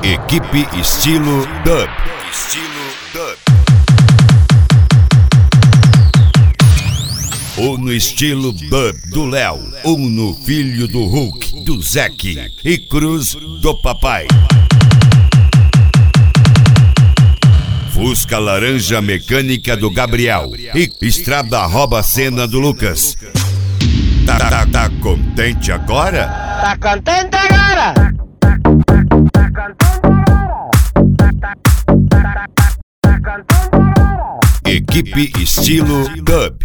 Equipe Estilo Dub. Ou no estilo Dub do Léo, ou no Filho do Hulk, do Zeke e Cruz do Papai. Fusca laranja mecânica do Gabriel e Estrada rouba cena do Lucas. Tá contente agora? Tá contente agora? Equipe Estilo Dub.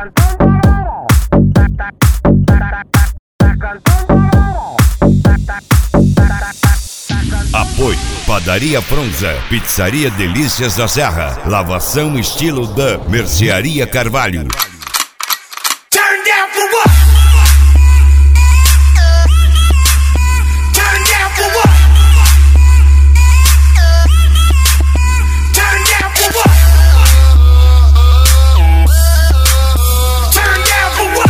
Apoio: Padaria Fronza, Pizzaria Delícias da Serra, Lavação Estilo Dub, Mercearia Carvalho. Turn down for what? Turn down for what? Turn down for what? Turn down for what?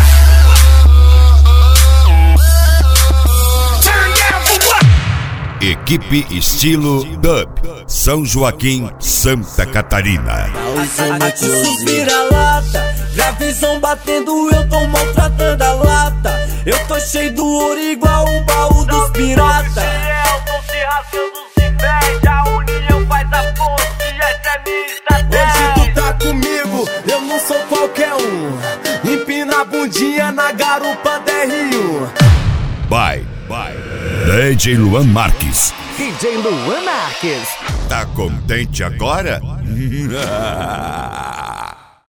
Turn down for what? Equipe Estilo Dub, São Joaquim, Santa Catarina. Aqui suspira a lata, já visão batendo, eu tô maltratando a lata. Eu tô cheio do ouro igual o baú dos piratas. Tão se rasgando, se perde, a união faz a força e essa é minha estratégia. Hoje tu tá comigo, eu não sou qualquer um. Empina a bundinha na garupa DR1. Bye. DJ Luan Marques. DJ Luan Marques. Tá contente agora?